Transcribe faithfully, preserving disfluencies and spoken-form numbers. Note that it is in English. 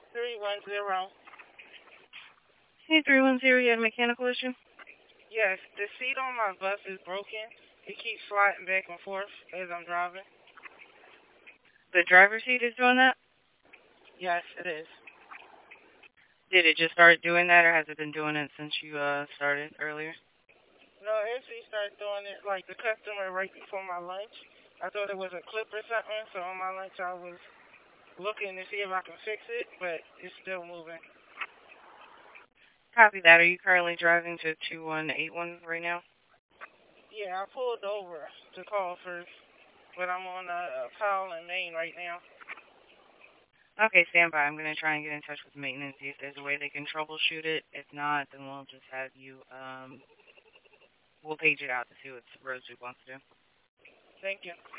three one zero. Hey, three one zero, you had a mechanical issue? Yes, the seat on my bus is broken. It keeps sliding back and forth as I'm driving. The driver's seat is doing that? Yes, it is. Did it just start doing that, or has it been doing it since you uh started earlier? No, it actually started doing it like the customer right before my lunch. I thought it was a clip or something, so on my lunch I was looking to see if I can fix it, but it's still moving. Copy that. Are you currently driving to two one eight one right now? Yeah, I pulled over to call first, but I'm on a uh, Powell and Main right now. Okay, stand by. I'm going to try and get in touch with maintenance, see if there's a way they can troubleshoot it. If not, then we'll just have you, um, we'll page it out to see what Rose wants to do. Thank you.